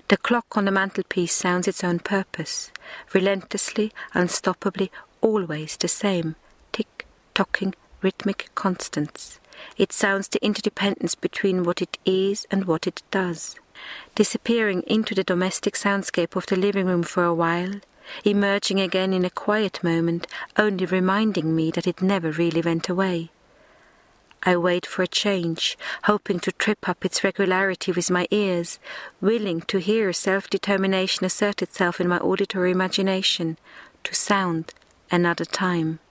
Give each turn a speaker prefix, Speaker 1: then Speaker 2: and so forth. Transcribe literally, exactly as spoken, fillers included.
Speaker 1: The clock on the mantelpiece sounds its own purpose, relentlessly, unstoppably, always the same, tick-tocking, rhythmic constants. It sounds the interdependence between what it is and what it does, disappearing into the domestic soundscape of the living room for a while, emerging again in a quiet moment, only reminding me that it never really went away. I wait for a change, hoping to trip up its regularity with my ears, willing to hear self-determination assert itself in my auditory imagination, to sound another time.